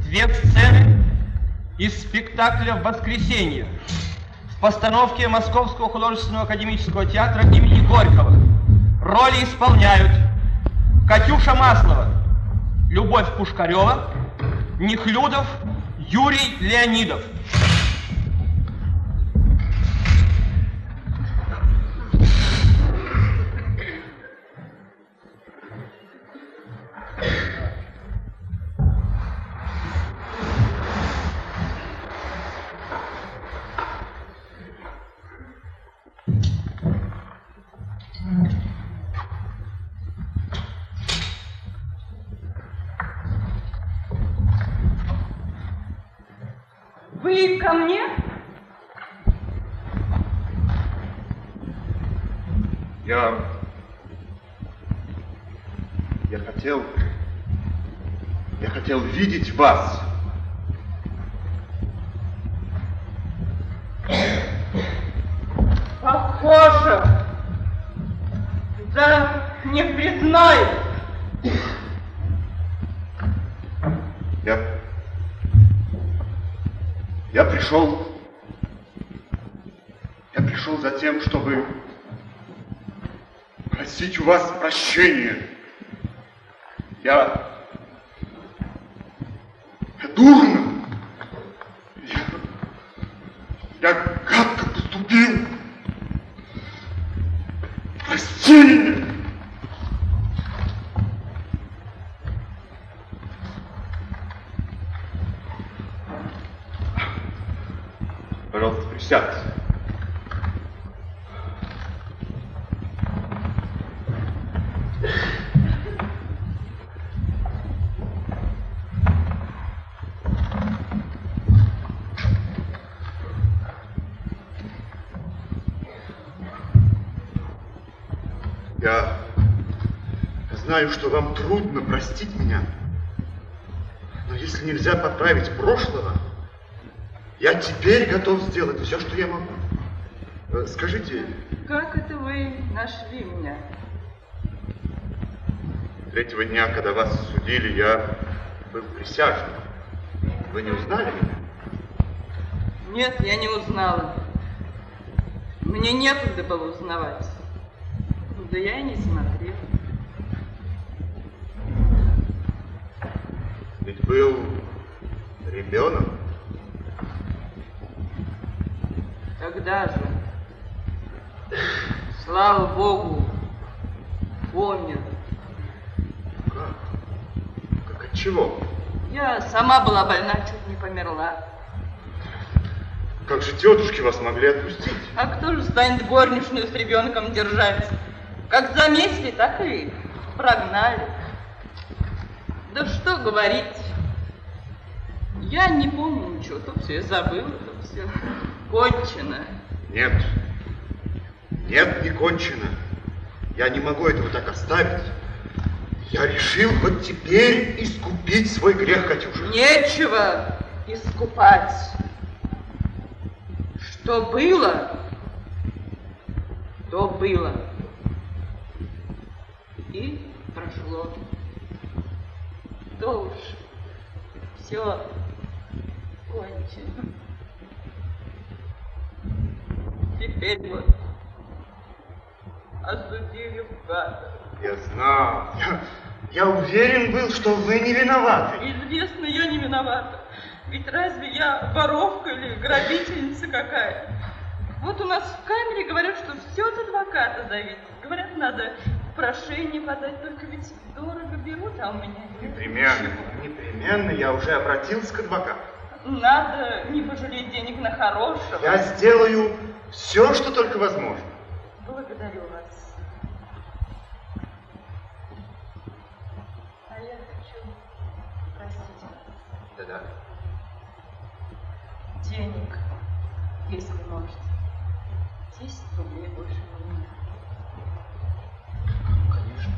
Две сцены из спектакля «Воскресенье» в постановке Московского художественного академического театра имени Горького. Роли исполняют Катюша Маслова, Любовь Пушкарева, Нехлюдов, Юрий Леонидов. Вы ко мне? Я хотел видеть вас. Похоже. Да не признаю. Я пришел за тем, чтобы просить у вас прощения. Я дурно. Я гадко поступил. Прости меня. Пожалуйста, присядьте. Я знаю, что вам трудно простить меня, но если нельзя поправить прошлого, я теперь готов сделать все, что я могу. Скажите... Как это вы нашли меня? Третьего дня, когда вас судили, я был присяжным. Вы не узнали меня? Нет, я не узнала. Мне некогда было узнавать. Да я и не смотрела. Ведь был ребенок. Когда же? Слава Богу, помер. Как от чего? Я сама была больна, чуть не померла. Как же тетушки вас могли отпустить? А кто же станет горничную с ребенком держать? Как заметили, так и прогнали. Да что говорить. Я не помню ничего, то все забыла, то все кончено. Нет, не кончено. Я не могу этого так оставить. Я решил вот теперь искупить свой грех, Катюша. Нечего искупать. Что было, то было. И прошло. То уж все кончено. Теперь вот осудили в каторгу. Я знал. Я уверен был, что вы не виноваты. Известно, я не виновата. Ведь разве я воровка или грабительница какая? Вот у нас в камере говорят, что все от адвоката зависит. Говорят, надо прошение подать, только ведь дорого берут, а у меня нет. Непременно я уже обратился к адвокату. Надо не пожалеть денег на хорошего. Я сделаю все, что только возможно. Благодарю вас. А я хочу просить вас. Да-да. Денег, если можете. 10 рублей больше не надо. Конечно.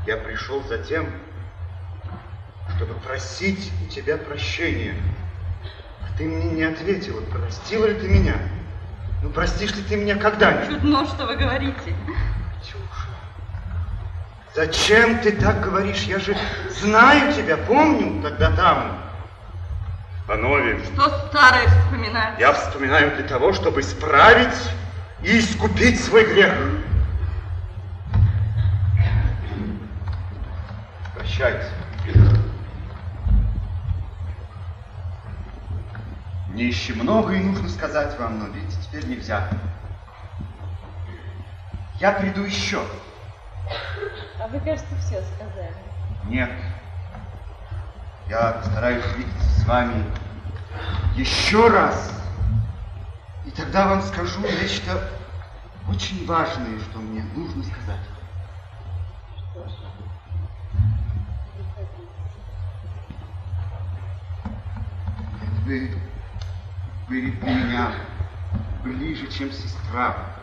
Я пришел за тем, чтобы просить у тебя прощения. А ты мне не ответила, простила ли ты меня? Ну, простишь ли ты меня когда-нибудь? Чудно, что вы говорите. Катюша, зачем ты так говоришь? Я же знаю тебя, помню, когда там, в Панове. Что старое вспоминать? Я вспоминаю для того, чтобы исправить и искупить свой грех. Прощайте. Мне еще многое нужно сказать вам, но видите, теперь нельзя. Я приду еще. А вы, кажется, все сказали. Нет. Я постараюсь видеться с вами еще раз. И тогда вам скажу нечто очень важное, что мне нужно сказать. Что ж, приходите. Вы были для меня ближе, чем сестра.